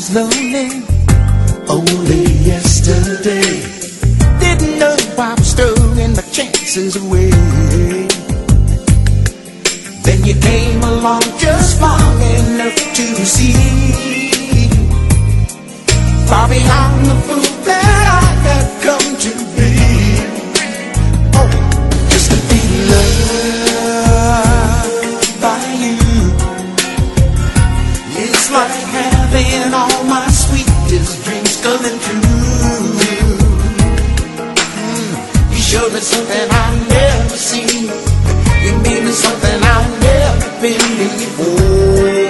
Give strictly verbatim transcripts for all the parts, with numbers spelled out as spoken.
was lonely only yesterday. Didn't know I was throwing my chances away. Then you came along just long enough to see, far beyond the fool that I had come to be. Oh, just to be loved by you. It's like having all my sweetest dreams coming true. Mm, you showed me something I've never seen. You made me something I've never been before.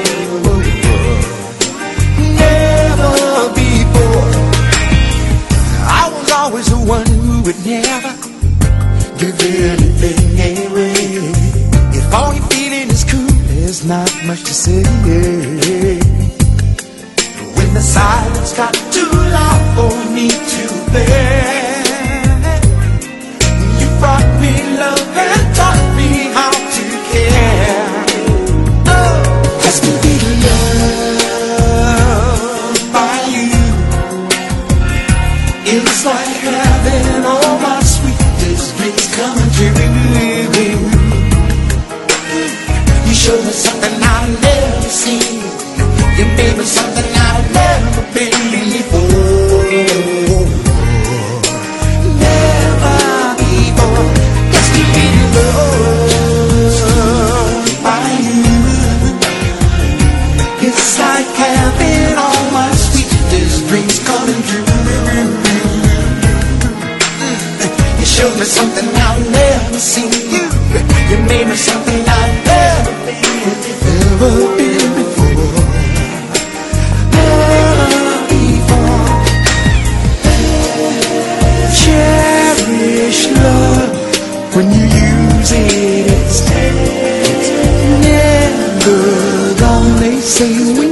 Never before. I was always the one who would never give anything away. If all you're feeling is cool, there's not much to say. When the silence got too loud for me to bear, you brought me love and taught me how to care. Oh, just to be loved by you. It's like having all my sweetest dreams coming true. You showed me something I've never seen. You made me something I've never been before. Never before. Just to be loved by you. It's like having all my sweetest dreams coming true. You showed me something I've never seen. You, you made me something I've never been, never been before. Never before. Cherish love when you use it. It's never gone, they say.